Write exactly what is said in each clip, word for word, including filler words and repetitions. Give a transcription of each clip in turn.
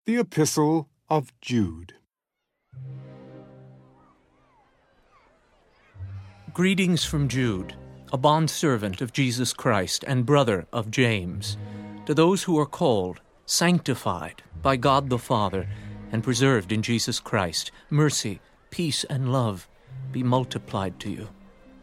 The Epistle of Jude. Greetings from Jude, a bondservant of Jesus Christ and brother of James, to those who are called, sanctified by God the Father, and preserved in Jesus Christ. Mercy, peace, and love be multiplied to you.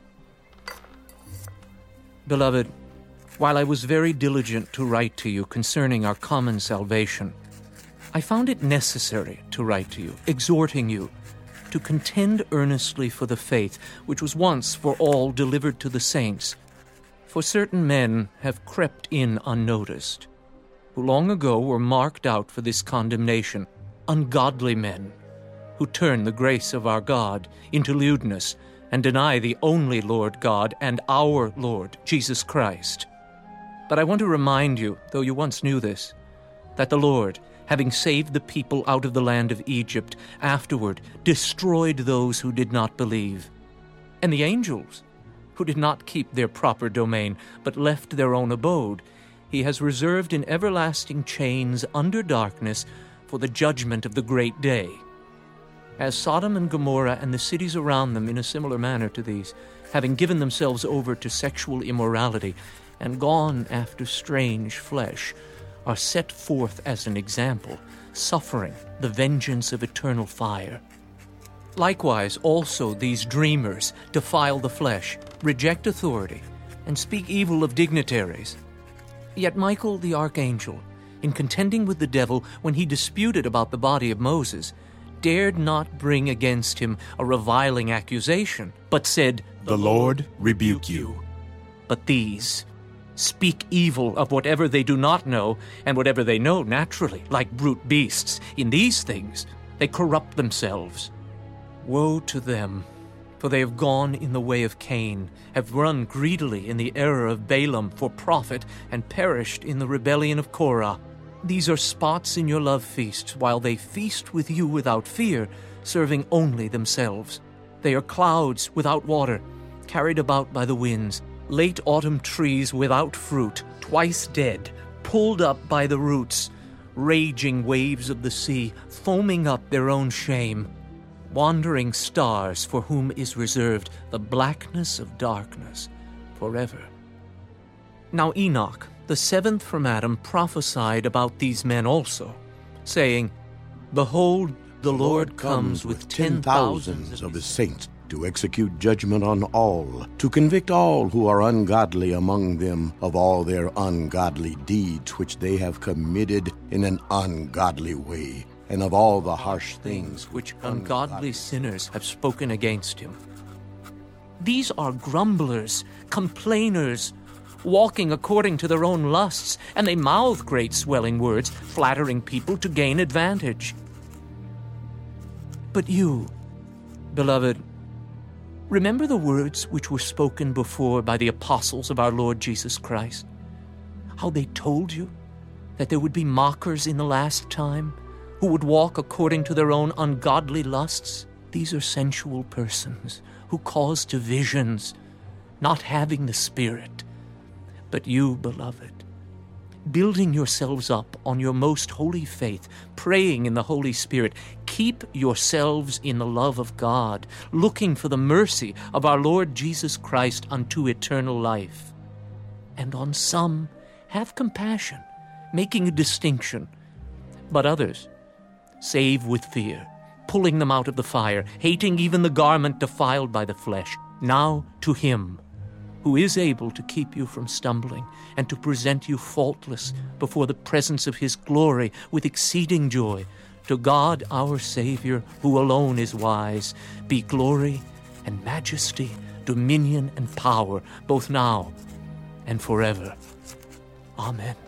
Beloved, while I was very diligent to write to you concerning our common salvation, I found it necessary to write to you, exhorting you to contend earnestly for the faith which was once for all delivered to the saints. For certain men have crept in unnoticed, who long ago were marked out for this condemnation, ungodly men, who turn the grace of our God into lewdness and deny the only Lord God and our Lord Jesus Christ. But I want to remind you, though you once knew this, that the Lord, having saved the people out of the land of Egypt, afterward destroyed those who did not believe. And the angels, who did not keep their proper domain, but left their own abode, he has reserved in everlasting chains under darkness for the judgment of the great day. As Sodom and Gomorrah and the cities around them in a similar manner to these, having given themselves over to sexual immorality and gone after strange flesh, are set forth as an example, suffering the vengeance of eternal fire. Likewise, also these dreamers defile the flesh, reject authority, and speak evil of dignitaries. Yet Michael the archangel, in contending with the devil when he disputed about the body of Moses, dared not bring against him a reviling accusation, but said, The Lord rebuke you. But these speak evil of whatever they do not know, and whatever they know naturally, like brute beasts. In these things they corrupt themselves. Woe to them, for they have gone in the way of Cain, have run greedily in the error of Balaam for profit, and perished in the rebellion of Korah. These are spots in your love feasts, while they feast with you without fear, serving only themselves. They are clouds without water, carried about by the winds, late autumn trees without fruit, twice dead, pulled up by the roots, raging waves of the sea, foaming up their own shame, wandering stars for whom is reserved the blackness of darkness forever. Now Enoch, the seventh from Adam, prophesied about these men also, saying, Behold, the Lord comes with ten thousands of his saints, to execute judgment on all, to convict all who are ungodly among them of all their ungodly deeds which they have committed in an ungodly way, and of all the harsh things which ungodly sinners have spoken against him. These are grumblers, complainers, walking according to their own lusts, and they mouth great swelling words, flattering people to gain advantage. But you, beloved, remember the words which were spoken before by the apostles of our Lord Jesus Christ, how they told you that there would be mockers in the last time, who would walk according to their own ungodly lusts. These are sensual persons who cause divisions, not having the Spirit. But you, beloved, building yourselves up on your most holy faith, praying in the Holy Spirit, keep yourselves in the love of God, looking for the mercy of our Lord Jesus Christ unto eternal life. And on some have compassion, making a distinction, but others save with fear, pulling them out of the fire, hating even the garment defiled by the flesh. Now to him who is able to keep you from stumbling and to present you faultless before the presence of his glory with exceeding joy, to God our Savior, who alone is wise, be glory and majesty, dominion and power, both now and forever. Amen.